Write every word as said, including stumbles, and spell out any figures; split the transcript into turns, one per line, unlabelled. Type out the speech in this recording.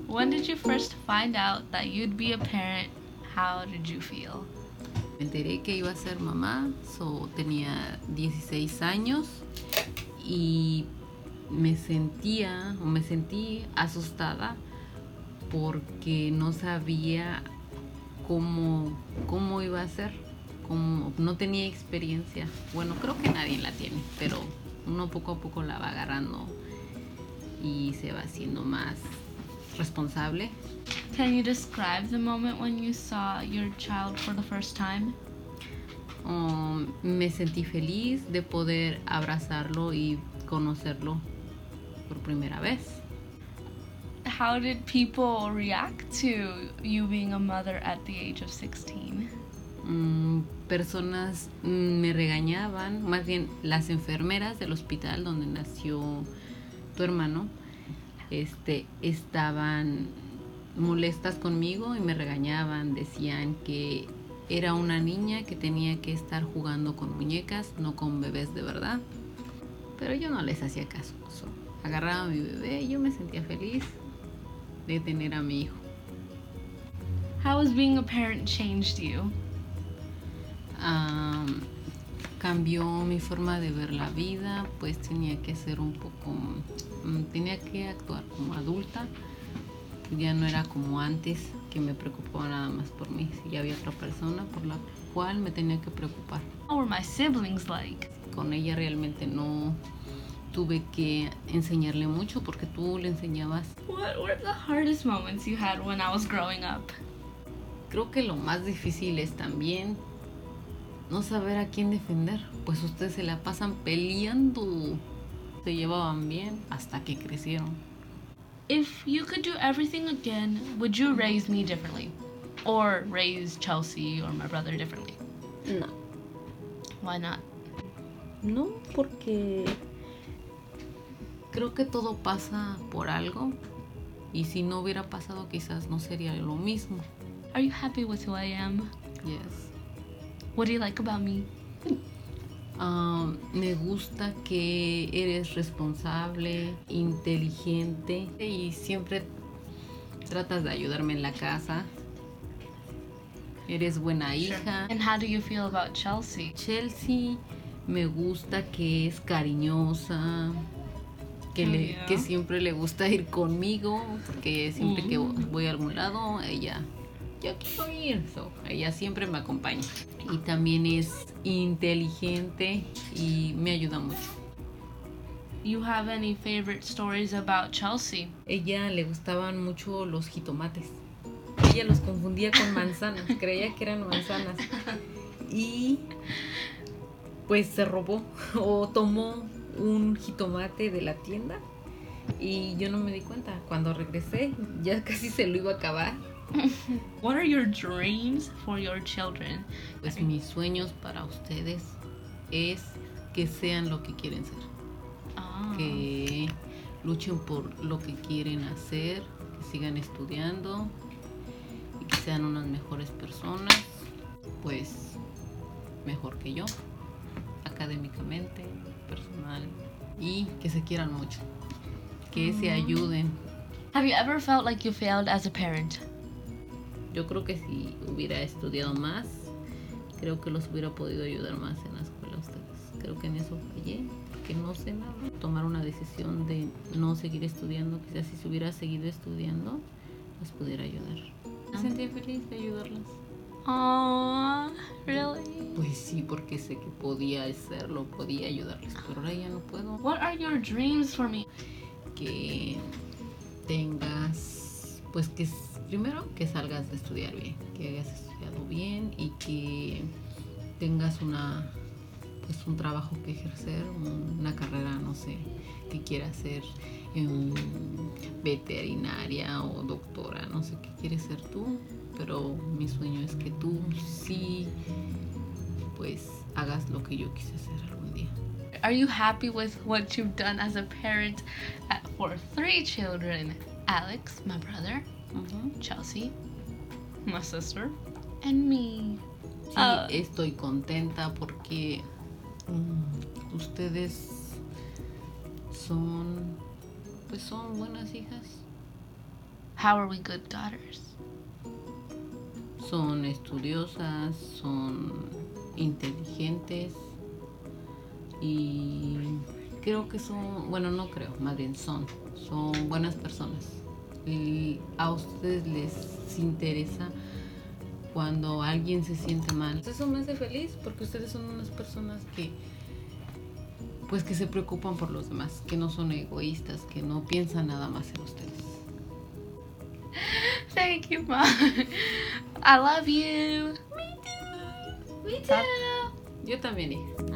When did you first find out that you'd be a parent? How did you feel?
Me enteré que iba a ser mamá, so tenía dieciséis años y me sentía o me sentí asustada porque no sabía cómo, cómo iba a ser, como no tenía experiencia. Bueno, creo que nadie la tiene, pero uno poco a poco la va agarrando y se va haciendo más responsable.
Can you describe the moment when you saw your child for the first time?
Um, me sentí feliz de poder abrazarlo y conocerlo por primera vez.
How did people react to you being a mother at the age of sixteen?
Mm, personas mm, me regañaban, más bien las enfermeras del hospital donde nació tu hermano, este, estaban molestas conmigo y me regañaban, decían que era una niña que tenía que estar jugando con muñecas, no con bebés de verdad. Pero yo no les hacía caso. So, agarraba a mi bebé y yo me sentía feliz de tener a mi hijo.
How has being a parent changed you?
Um, cambió mi forma de ver la vida, pues tenía que ser un poco, um, tenía que actuar como adulta. Ya no era como antes, que me preocupaba nada más por mí. Si ya había otra persona por la cual me tenía que preocupar.
How were my siblings like?
Con ella realmente no tuve que enseñarle mucho porque tú le enseñabas.
What were the hardest moments you had when I was growing up?
Creo que lo más difícil es también no saber a quién defender, pues ustedes se la pasan peleando. Se llevaban bien hasta que crecieron.
If you could do everything again, would you raise me differently? Or raise Chelsea or my brother differently?
No.
Why not?
No, porque creo que todo pasa por algo y si no hubiera pasado quizás no sería lo mismo.
Are you happy with who I am?
Yes.
What do you like about me?
Um, me gusta que eres responsable, inteligente y siempre tratas de ayudarme en la casa. Eres buena hija.
And how do you feel about Chelsea?
Chelsea me gusta que es cariñosa, que,
Oh,
le,
yeah.
que siempre le gusta ir conmigo, que siempre
Mm.
que voy a algún lado, ella, yo quiero ir, so, ella siempre me acompaña. Y también es inteligente y me ayuda mucho.
You have any favorite stories about Chelsea?
Ella le gustaban mucho los jitomates. Ella los confundía con manzanas, creía que eran manzanas. Y pues se robó o tomó un jitomate de la tienda y yo no me di cuenta. Cuando regresé ya casi se lo iba a acabar.
What are your dreams for your children?
Pues mis sueños para ustedes es que sean lo que quieren ser,
Ah.
que luchen por lo que quieren hacer, que sigan estudiando y que sean unas mejores personas, pues mejor que yo, académicamente, personal, y que se quieran mucho, que se ayuden.
Have you ever felt like you failed as a parent?
Yo creo que si hubiera estudiado más, creo que los hubiera podido ayudar más en la escuela a ustedes. Creo que en eso fallé, porque no sé nada. Tomar una decisión de no seguir estudiando, quizás si se hubiera seguido estudiando, les pudiera ayudar. Me sentía feliz de ayudarlas.
Aww, really?
Pues sí, porque sé que podía hacerlo, podía ayudarles, pero ahora ya no puedo.
What are your dreams for me?
Que tengas, pues que primero que salgas de estudiar bien, que hayas estudiado bien y que tengas una, pues un trabajo que ejercer, una carrera, no sé, que quieras ser en veterinaria o doctora, no sé qué quieres ser tú, pero mi sueño es que tú sí, pues hagas lo que yo quise hacer algún día.
Are you happy with what you've done as a parent at, for three children? Alex, my brother,
Uh-huh.
Chelsea, my sister, and me.
Sí,
Uh,
estoy contenta porque mm, ustedes son, pues son buenas hijas.
How are we good daughters?
Son estudiosas, son inteligentes y creo que son, bueno, no creo, más bien son, son buenas personas. Y a ustedes les interesa cuando alguien se siente mal. Eso me hace feliz porque ustedes son unas personas que pues que se preocupan por los demás, que no son egoístas, que no piensan nada más en ustedes.
Thank you, Mom. I love you.
Me too. Me too. Yo también, hija.